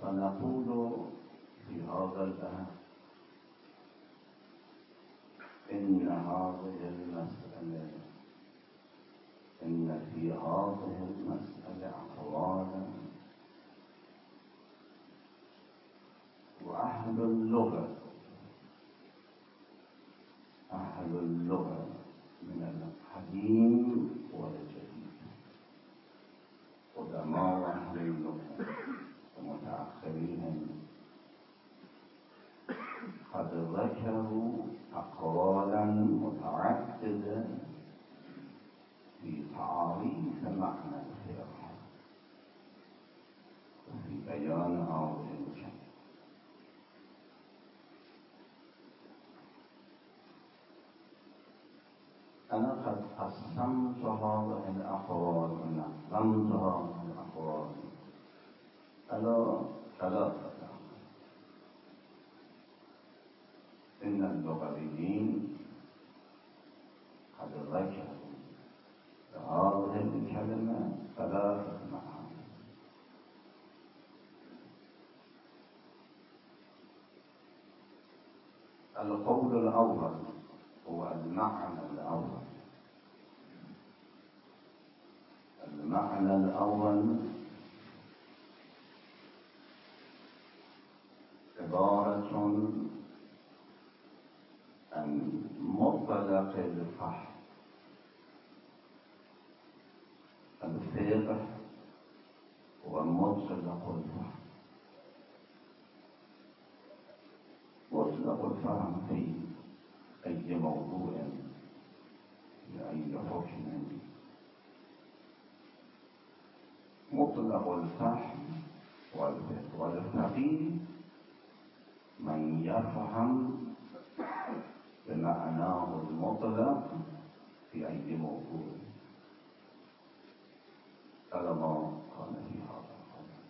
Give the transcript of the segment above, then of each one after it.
فنقول في هذا البحث إن في هذه المسألة أقوالا، وأهل اللغة من القديم والجديد، قدماء أهل اللغة ومتأخرين قد ذكروا أقوالا متعددة في تعريف معنى الفقه وفي بيان هذه الكلمة. أنا قد قسمت هذه الأقوال ونظمت هذه الأقوال على ثلاثة. إن اللغويين قد ذكروا هذه الكلمة ثلاثة معاني. القول الأول هو المعنى الأول. المعنى الأول عبارة عن مطلق الفهم. الفقه هو مطلق الفهم. مطلق الفهم في أي موضوع، في أي حكم. مطلق الفهم والفقيه من يفهم بمعناه المطلق في أي موضوع كما كان في هذا القول.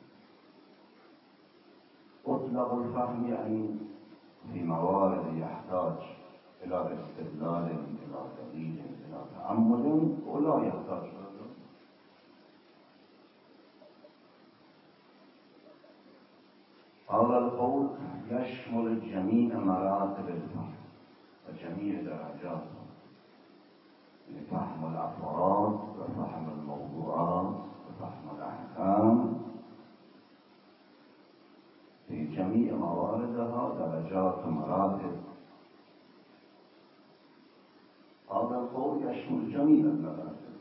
مطلق الفهم يعني في موارد يحتاج إلى استدلال، إلى دليل، إلى تأمل، ولا يحتاج إلى ذلك. هذا القول يشمل جميع مراتب الفهم وجميع درجاته، لفهم الأفراد وفهم الموضوعات وفهم الأحكام. في جميع مواردها درجات ومراتب. هذا القول يشمل جميع المراتب.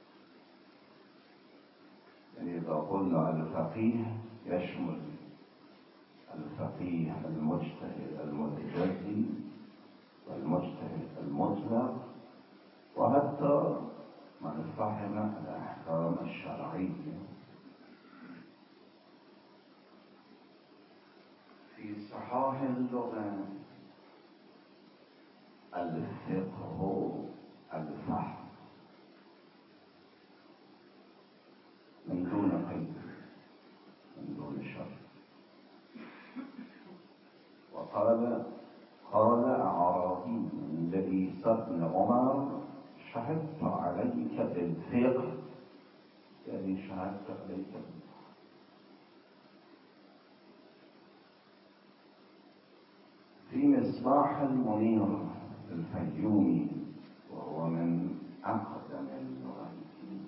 يعني إذا قلنا الفقيه يشمل الفقيه المجتهد المتجدي والمجتهد المطلق، وحتى من فهم الأحكام الشرعية. في صحاح اللغة الفقه الفهم من دون قيد، من دون شرط. قال أعرابي لعيسى بن عمر: شهدت عليك بالفقه، يعني شهدت عليك بالفقه. في مصباح المنير الفيومي، وهو من أقدم اللغويين،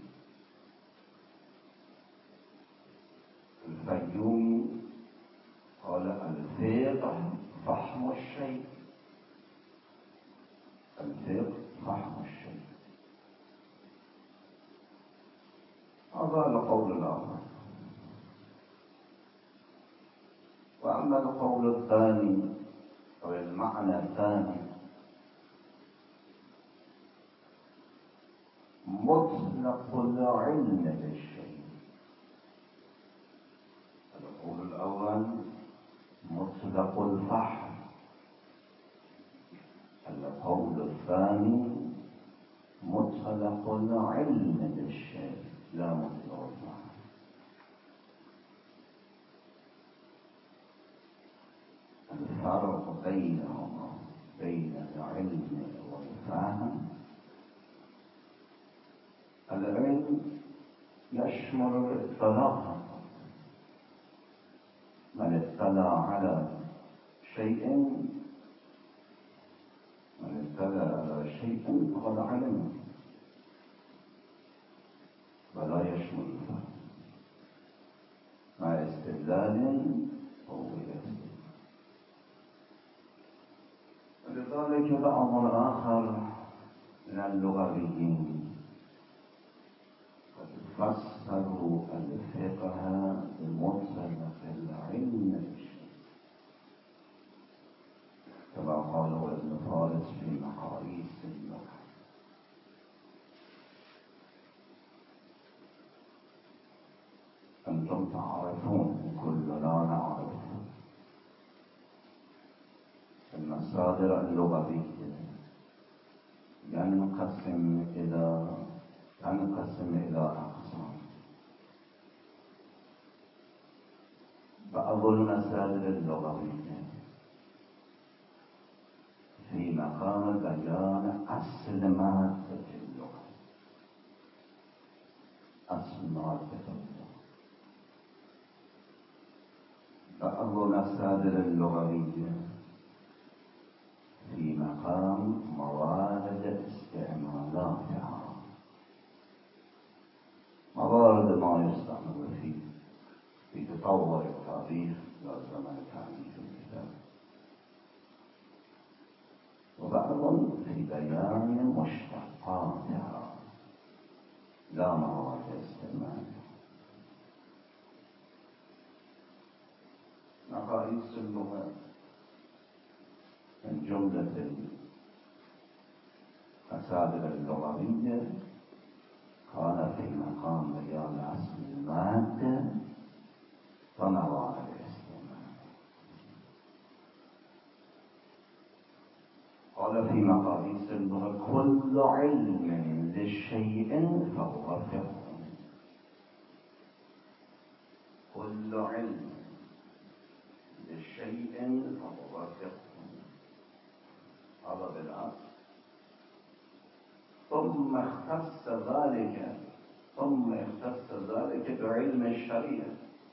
الفيومي قال: الفقه فهم الشيء. الفقه فهم الشيء. هذا القول الأول. وأما القول الثاني أو المعنى الثاني، مطلق العلم بالشيء. القول الأول مطلق الفهم. القول الثاني مطلق العلم بالشيء، لا مطلق الفهم. الفرق بينهما، بين العلم والفهم: العلم يشمل الاطلاع، اطلع على شيء فقد علمه ولا يشمل مع استدلال أو غير استدلال. ولذلك بعض الآخر من اللغويين قد فسروا الفقه بمطلق العلم بالشيء، كما قالوا ابن فارس في مقاييس اللغة. أنتم تعرفون كلنا نعرف المصادر اللغوية تنقسم إلى أقسام. بعض المصادر اللغوية في مقام بيان أصل مادة اللغة، أصل مادة اللغة. بعض المصادر اللغوية في مقام موارد استعمالاتها، موارد ما يستعمل فيه في تطور التاريخ إلى زمن تأليف الكتاب. وبعض في بيان مشتقاتها لا موارد استعمالها. مقاييس اللغة من جملة المصادر اللغوية كان في مقام بيان أصل المادة وموارد الاستعمال. قال في مقاييس اللغة كل علم للشيء فهو فقه. كل علم للشيء فهو فقه، هذا بالأصل. ثم اختص ذلك بعلم الشريعة،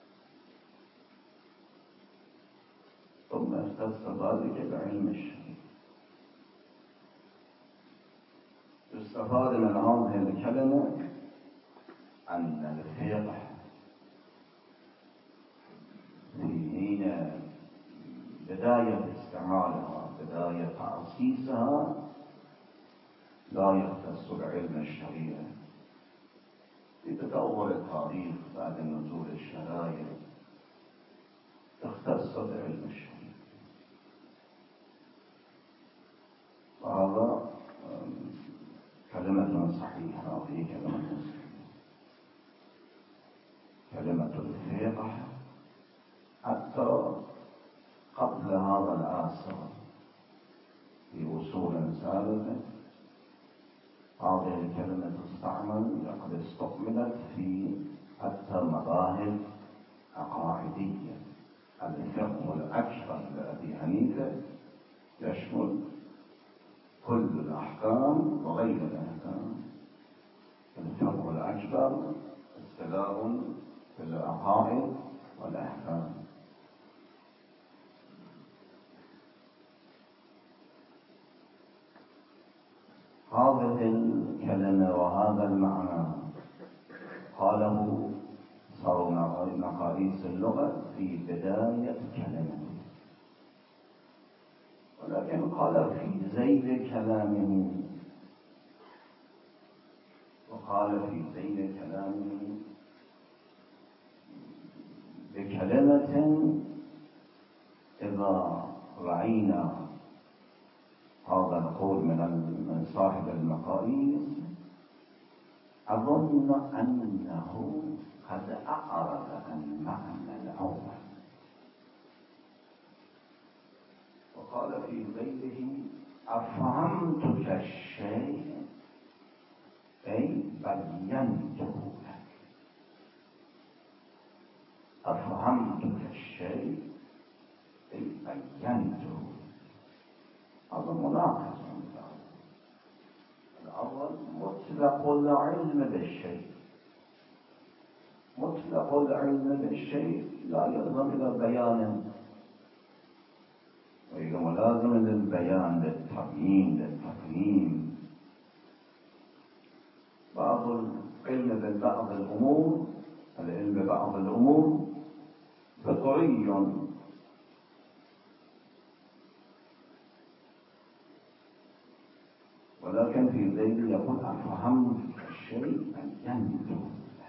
يستفاد من هذه الكلمة أن الفقه في حين بداية استعمالها، بداية تأسيسها، لا يختص بعلم الشريعة. في تطور التاريخ بعد نزول الشرائع اختص بعلم الشريعة. وهذا كلمة صحيحة، وهي كلمة صحيحة. كلمة الفقه حتى قبل هذا العصر في أصول سابقة هذه الكلمة تستعمل، لقد استعملت في حتى مذاهب عقائدية. الفقه الأكبر لأبي حنيفة يشمل كل الأحكام وغير الأحكام. الفقه الأكبر اصطلاح في العقائد والأحكام. هذه الكلمة وهذا المعنى قاله صار مقاييس اللغة في بداية كلمة، ولكن قال في ذيل كلامه، وقال في ذيل كلامه بكلمة إذا رأينا هذا القول من صاحب المقاييس أظن أنه قد أعرض عن معنى الأول. وقال في ذيله أفهمتك الشيء أي بينته لك. أفهمتك الشيء أي بينته. هذا مناقض. الأول مطلق العلم بالشيء. مطلق العلم بالشيء لا يلزم ملازم إلى بيان، وإذا ملازم للبيان للتبيين للتفهيم. بعض العلم ببعض الأمور، العلم ببعض الأمور فطري، ولكن في ذيل يقول أفهم الشيء أن ينظر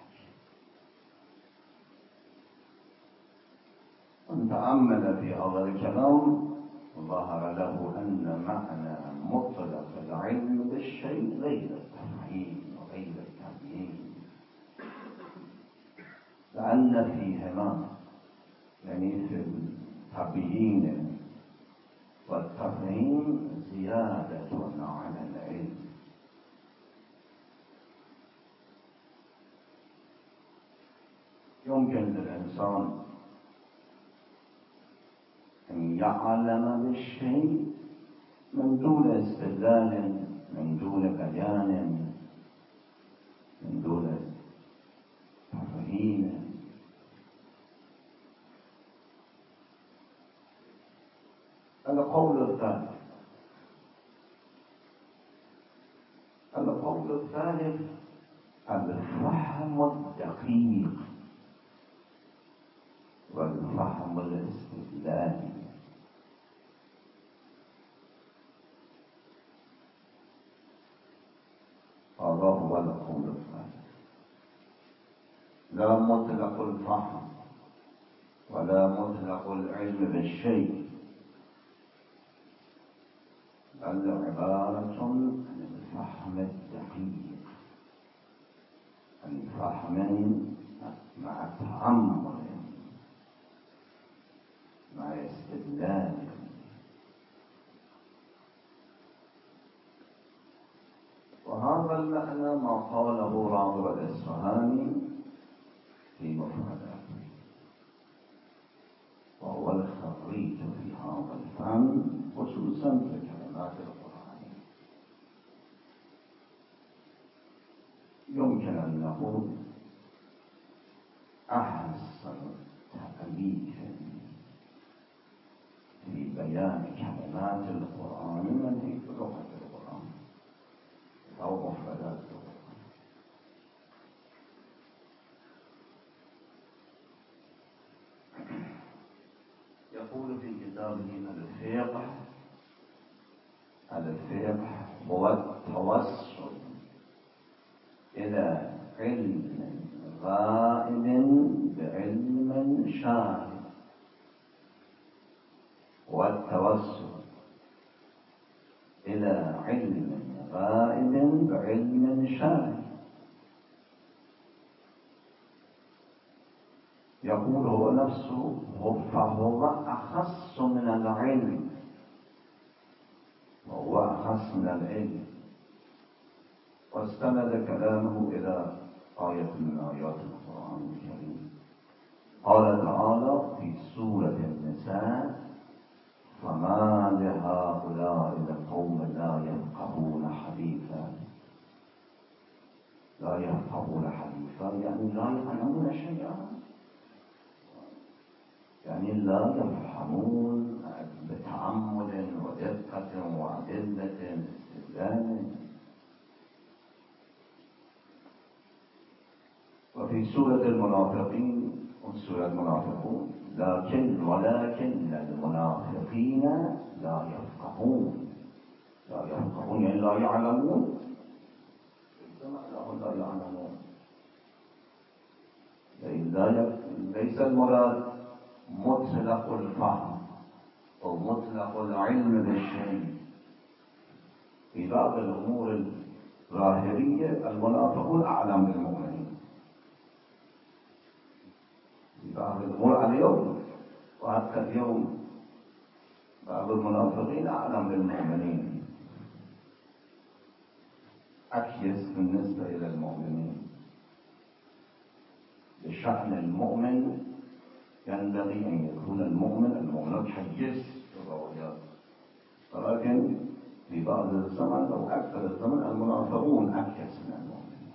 من تأمل في هذا الكلام ظهر له أن معنى مطلق العلم بالشيء غير التفهيم وغير التبيين، لأن فيهما يعني في التبيين والتفهيم زيادة على العلم. يمكن للإنسان أن يعلم بالشيء من دون استدلال، من دون بيان، من دون تفهيم. القول الثالث الفهم الدقيق والفهم الاستدلالي. هذا هو القول الثالث. لا مطلق الفهم ولا مطلق العلم بالشيء، بل عبارة عن الفهم الدقيق، عن فهم مع تأمل مع استدلال. وهذا المعنى ما قاله راغب الإصفهاني في مفرداته، وهو الخريج في هذا الفن خصوصا في كلمات القرآن. يمكن أن نقول أحسن تأليف في بيان كلمات القرآن من حيث لغة القرآن أو مفردات القرآن. يقول في كتابه الفقه هو التوسل إلى علم غائب بعلم شاهد، والتوسل إلى علم غائب بعلم شاهد. يقول هو نفسه فهو أخص من العلم، وهو أخص من العلم. واستند كلامه إلى آية من آيات القرآن الكريم. قال تعالى في سورة النساء: فما لهؤلاء القوم لا يفقهون حديثا. لا يفقهون حديثا يعني لا يعلمون شيئا، يعني لا يفهمون بتأمل ودقة وأدلة استدلال. وفي سورة المنافقين سورة المنافقون ولكن المنافقين لا يفقهون. لا يفقهون يعني لا يعلمون، لا يعلمون. ليس المراد مطلق الفهم أو مطلق العلم بالشيء. في بعض الأمور الظاهرية المنافقون أعلم بالمؤمنين، في بعض الأمور اليوم وحتى اليوم بعض المنافقين أعلم بالمؤمنين، أكيس بالنسبة إلى المؤمنين. بشأن المؤمن ينبغي أن يكون المؤمن حيز الروايات، ولكن في بعض الزمن أو أكثر الزمن المنافقون أكيس من المؤمنين.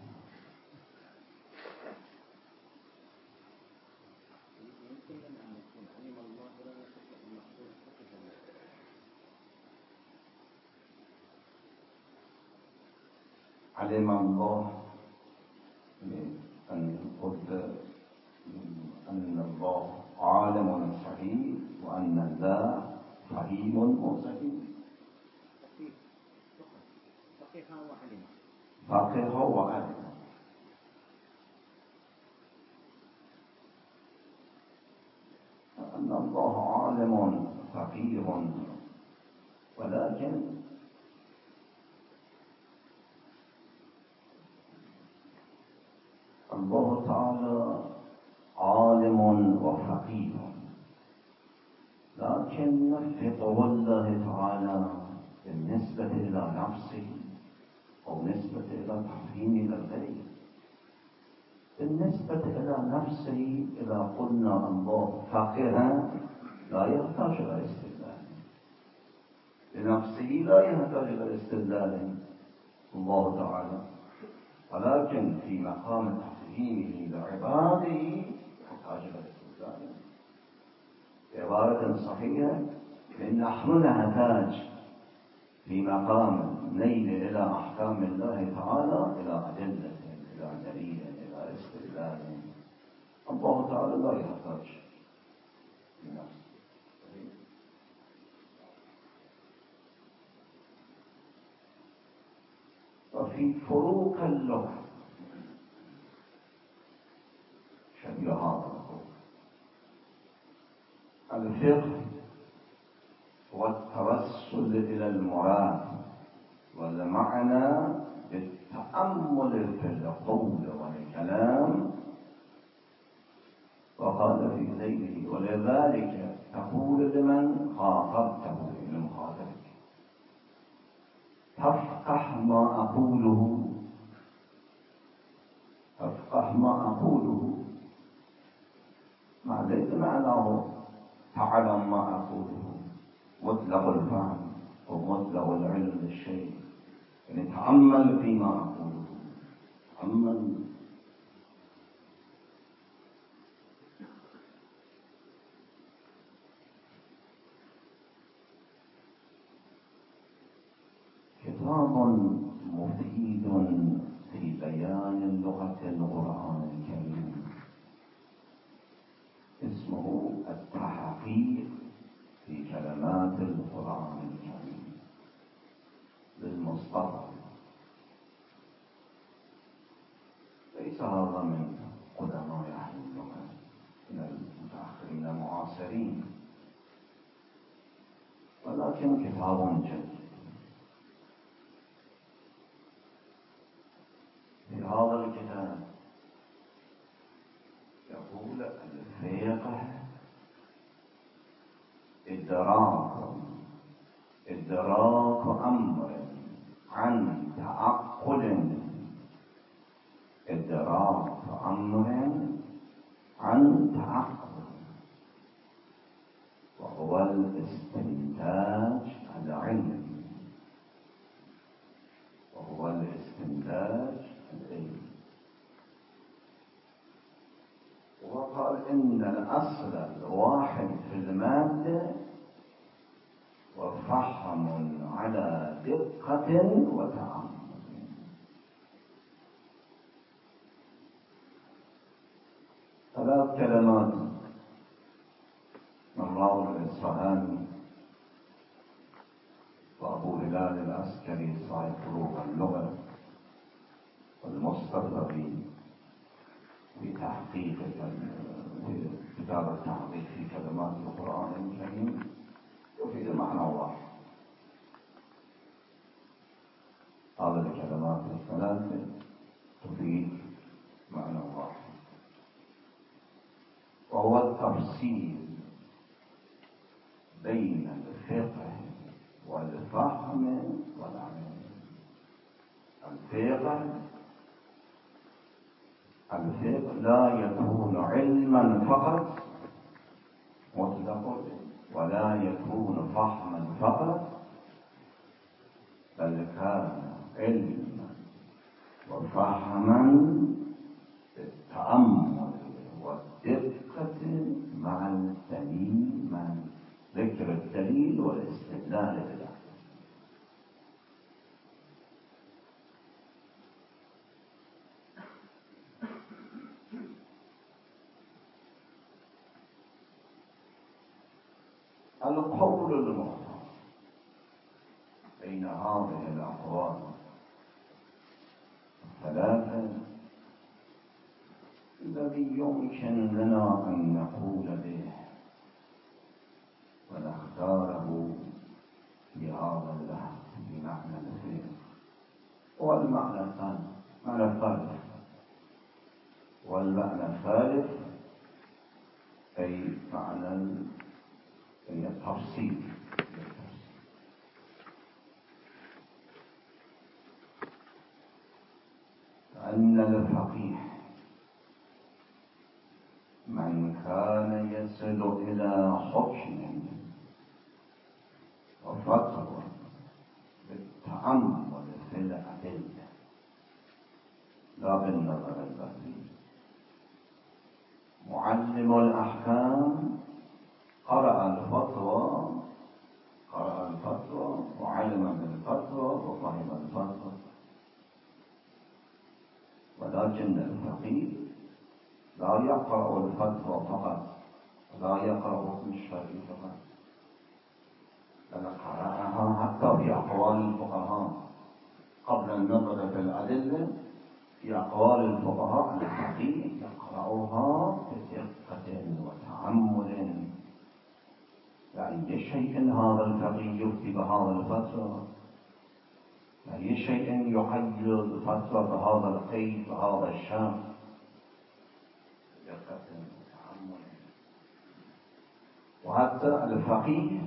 علم الله أن قلت أن الله عالم صحيح وأن الله فهيم وصحيح. فقه وعلم. أن الله عالم فقير، ولكن الله تعالى عالم وفقير، لكن فقه الله تعالى بالنسبة إلى نفسه أو نسبة إلى تفهيم الغير. بالنسبة إلى نفسه إذا قلنا الله فقير لا يحتاج إلى استدلال، لنفسه لا يحتاج إلى استدلال الله تعالى، ولكن في مقام تفهيمه لعباده يحتاج إلى استدلال. بعبارة صحيحة، نحن نحتاج في مقام نيل إلى أحكام الله تعالى إلى أدلة، إلى دليل، إلى استدلال. الله تعالى لا يحتاج لنفسه. وفي فروق اللغة شبيه هذا الفقه والتوسل إلى المراد والمعنى بالتأمل في القول والكلام. وقال في ذيله ولذلك تقول لمن خاطبته لمخاطبك تفقه ما أقوله، تفقه ما أقوله، ما ليس معناه تعلم ما أقوله مطلق الفهم ومطلق العلم للشيء، يعني تأمل فيما أقوله، تأمل. كتاب مفيد في بيان لغة القرآن الكريم اسمه التحقيق في كلمات القرآن الكريم للمصطفى. ليس هذا من قدماء أهل اللغة، من المتأخرين المعاصرين، ولكن كتاب جيد. في هذا الكتاب يقول الفقه إدراك أمر عن تعقل، إدراك أمر عن تعقل، وهو الاستنتاج العلمي، وهو الاستنتاج العلمي. وقال إن الأصل الواحد في المادة وفهم على دقة وتعمق. ثلاث كلمات من راوي الإصفهاني وأبو هلال العسكري صاحب فروق اللغة والمصطفى في تحقيق كتاب التحقيق في كلمات القرآن الكريم يفيد معنى واحد. هذه الكلمات الثلاثة تفيد معنى واحد، وهو التفصيل بين الفقه والفهم والعمل. الفقه لا يكون علما فقط مطلقا، ولا يكون فهما فقط، بل كان علما وفهما بالتأمل والدقة مع الدليل، مع ذكر الدليل والاستدلال به. القول المعتبر بين هذه الأقوال الثلاثة الذي يمكن لنا أن نقول به ونختاره في هذا اللحظة بمعنى الفعل والمعنى الثاني معنى الثالث، والمعنى الثالث أي معنى التفصيل. أن الفقيه من كان يصل إلى حكم وفتوى بالتأمل في الأدلة لا بالنظر البصري، معلم الأحكام قرأ الفتوى وعلم بالفتوى وفهم الفتوى، ولكن الفقيه لا يقرأ الفتوى فقط، لا يقرأ حكم الشرعي فقط، بل قرأها حتى في أقوال الفقهاء قبل النظر في الأدلة. في أقوال الفقهاء الفقيه يقرأها بدقة وتأمل، لأي شيء هذا الفقيه يفتي بهذا الفتوى، لأي شيء يقيد الفتوى بهذا القيد بهذا الشرط، بدقة وتأمل. وحتى الفقيه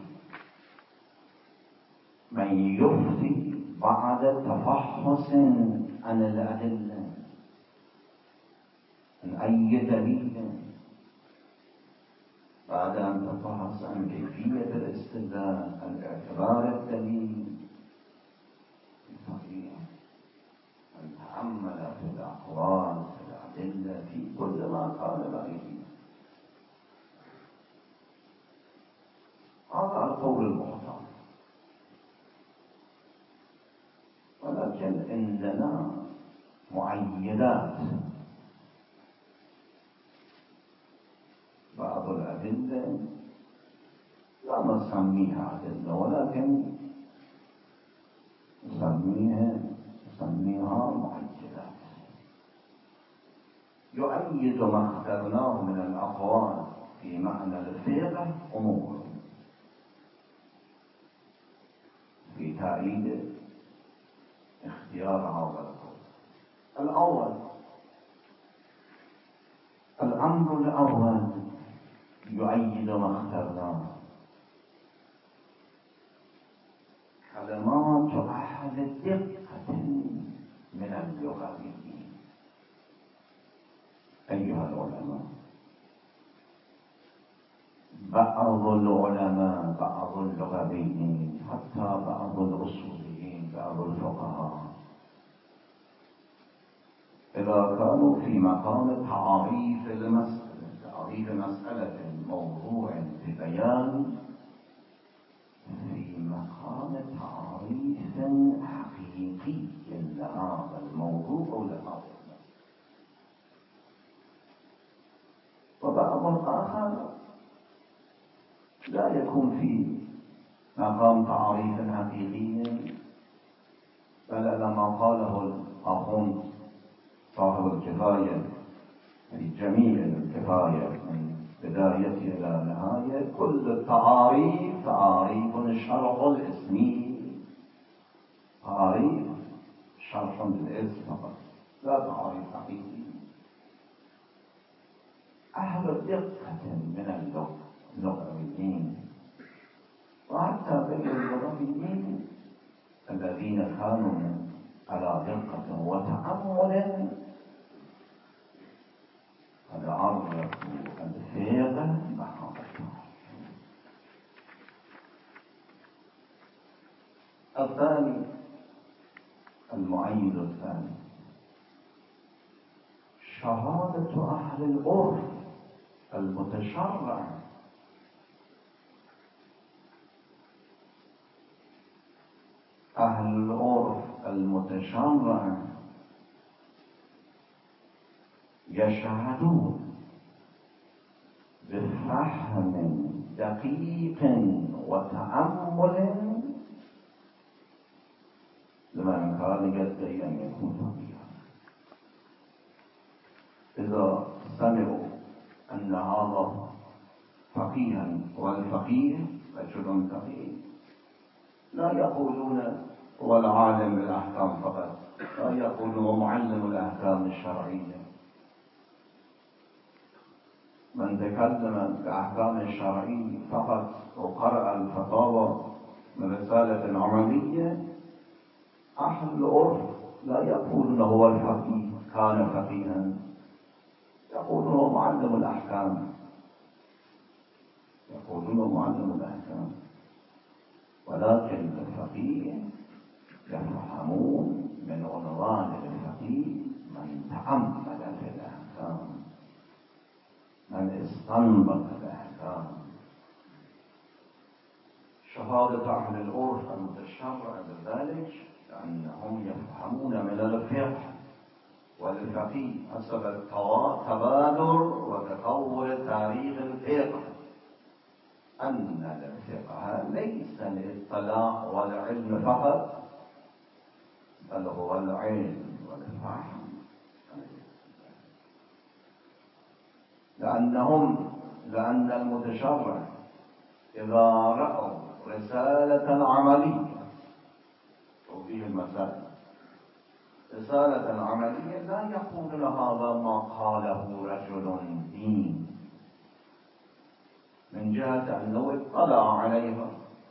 من يفتي بعد تفحص عن الأدلة، عن أي دليل، بعد أن تفحص عن كيفية الاستدلال، عن اعتبار الدليل، الفقيه أن تأمل في الأقوال في الأدلة في كل ما قال رأيه. هذا القول المختار. ولكن عندنا معينات، بعض الأدلة لا نسميها أدلة ولكن نسميها معينات، يؤيد ما اخترناه من الأقوال في معنى الفقه أمور في تأييد اختيار هذا القول. الأول، الأمر الأول يؤيد ما اخترناه كلمات أهل دقة من اللغويين. أيها العلماء، بعض العلماء، بعض اللغويين، حتى بعض الأصوليين، بعض الفقهاء، إذا كانوا في مقام تعريف مسألة موضوع ببيان، في مقام تعريف حقيقي لهذا الموضوع أو لهذا المسألة. وبعض آخر لا يكون في مقام تعريف حقيقي، بل لما قاله الأخوند صاحب الكفاية في جميع الكفاية من بداية إلى نهاية، كل التعاريف تعاريف شرح الاسمي، تعاريف شرح للاسم فقط، لا تعاريف حقيقي. أهل دقة من اللغويين، وحتى بين اللغويين الذين كانوا على دقة وتأمل قد عرفوا الفقه بحقيقته. الثاني، المعيد الثاني، شهادة أهل العرف المتشرع، أهل العرف المتشرع يشهدون بفهم دقيق وتأمل لمن كان يدعي أن يكون فقيها. إذا سمعوا أن هذا فقيها والفقيه رجل فقيه لا يقولون هو العالم بالأحكام فقط، لا يقولون هو معلم الأحكام الشرعية. من تكلم بأحكام الشرعية فقط وقرأ الفتاوى من رسالة عملية، أهل العرف لا يقولون هو الفقيه كان فقيها، يقولون هو معلم الأحكام، يقولون معلم الأحكام. ولكن الفقيه يفهمون من عنوان الفقيه من تأمل في الأحكام، من استنبط الأحكام. شهادة أهل العرف المتشرع بذلك أنهم يفهمون من الفقه والفقيه حسب التبادر وتطور تاريخ الفقه أن الفقه ليس الاطلاع والعلم فقط، بل هو العلم والفهم. لأن المتشرع إذا رأوا رسالة عملية توضيح المسائل، رسالة عملية، لا يقولون هذا ما قاله رجل دين من جهة أنه اطلع عليها،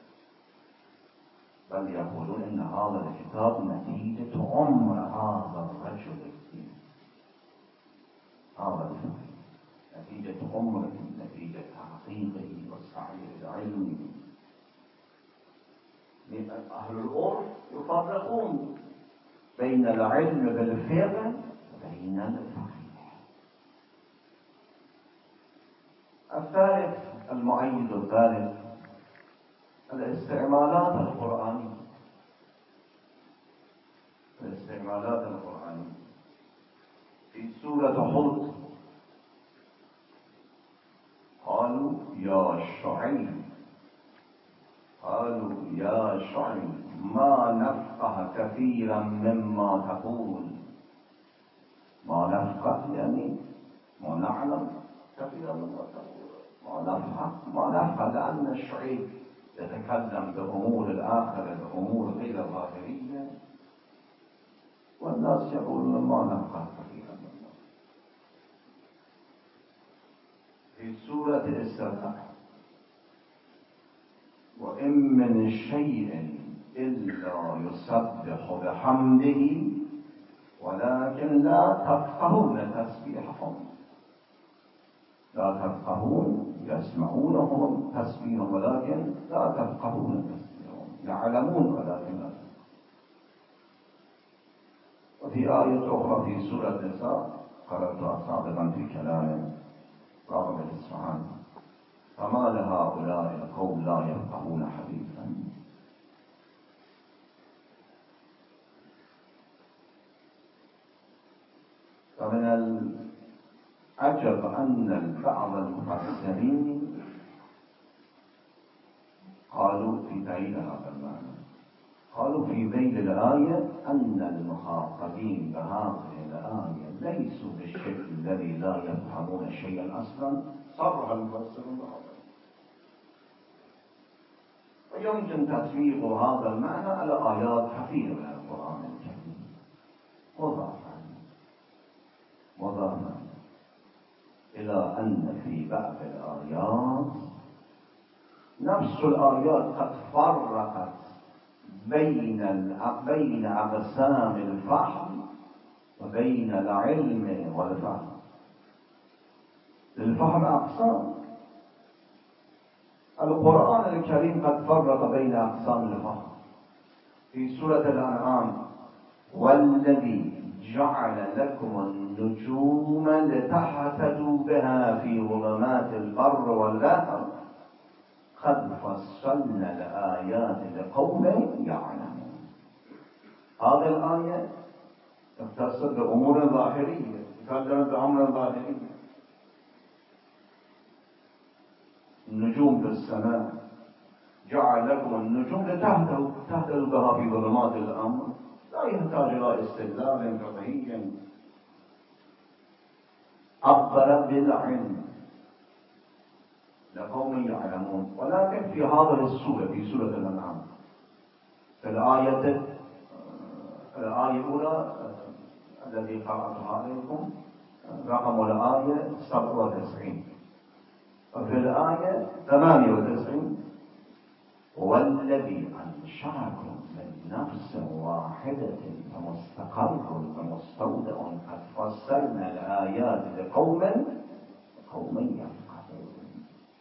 بل يقولون إن هذا الكتاب نتيجة عمر هذا الرجل الدين، هذا الفقه نتيجة عمره، نتيجة تحقيقه والسعي العلمي. أهل العرف يفرقون بين العلم بالفقه وبين الفقيه. الثالث المؤيد الثالث الاستعمالات القرآنية. الاستعمالات القرآنية في سورة هود قالوا يا شعيب، قالوا يا شعيب ما نفقه كثيرا مما تقول. ما نفقه يعني ما نعلم كثيرا مما تقول، ما نفقه لأن الشعيب يتكلم بأمور الآخرة، بأمور غير ظاهرية، والناس يقولون ما نفقه كثيرا مما. في سورة الإسراء وإن من شيء إلا يسبح بحمده ولكن لا تفقهون تسبيحهم. لا تفقهون، يسمعونهم تسبيحهم ولكن لا تفقهون تسبيحهم، يعلمون ولكن لا. وفي آية أخرى في سورة النساء قرأتها سابقا في كلام راغب الإصفهاني: فما لهؤلاء القوم لا يفقهون حديثا. فمن العجب أن بعض المفسرين قالوا في تأييد هذا المعنى، قالوا في ذيل الآية أن المخاطبين بهذه الآية ليسوا بالشكل الذي لا يفهمون شيئا أصلا. صرح المفسرون بهذا، ويمكن تطبيق هذا المعنى على آيات كثيرة من القرآن الكريم مضافا إلى أن في بعض الآيات نفس الآيات قد فرقت بين أقسام الفهم وبين العلم والفهم. للفهم أقسام، القرآن الكريم قد فرق بين أقسام الفهم. في سورة الأنعام: والذي جعل لكم النجوم لتهتدوا بها في ظلمات البر والبحر قد فصلنا الآيات لقوم يعلمون. هذه الآية تختص بأمور ظاهرية، تتكلم بأمر ظاهري. النجوم في السماء، جعل لكم النجوم تهتدوا بها في ظلمات الأمر، لا يحتاج إلى استدلال فقهي. عبر بالعلم لقوم يعلمون. ولكن في هذه السورة، في سورة الأنعام، في الآية الأولى التي قرأتها عليكم، رقم الآية 97، وفي الآية 98: والذي أنشأكم من نفس واحدة فمستقر ومستودع قد فصلنا الآيات لقوم يفقهون.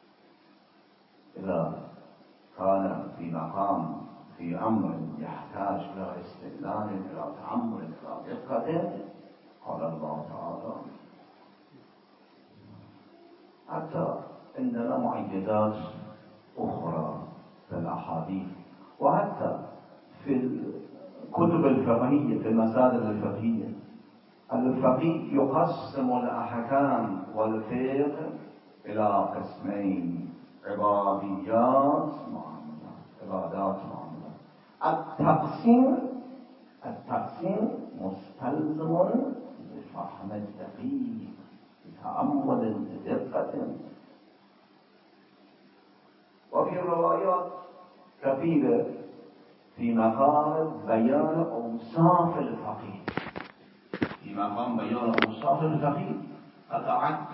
إذا كان في مقام، في أمر يحتاج إلى استدلال، إلى تأمل، إلى دقة، قال الله تعالى. حتى عندنا معجزات أخرى في الأحاديث، وحتى في الكتب الفقهية، في المسائل الفقهية، الفقيه يقسم الأحكام والفقه إلى قسمين: عباديات معاملات، عبادات معاملات. التقسيم مستلزم لفهم الدقيق، بتأمل، بدقة. وفي روايات كثيرة في مقام بيان أوصاف الفقيه، في مقام بيان أوصاف الفقيه قد أعد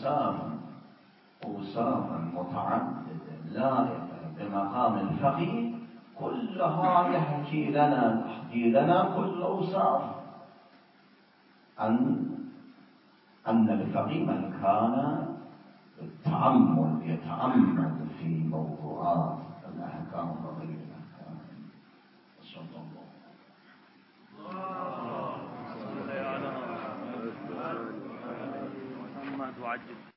أوصافا متعددة لائقة بمقام الفقيه، كلها يحكي لنا كل أوصاف أن الفقيه من كان يتأمل في موضوعات الأحكام وغير الأحكام. صلى الله على محمد وعجل.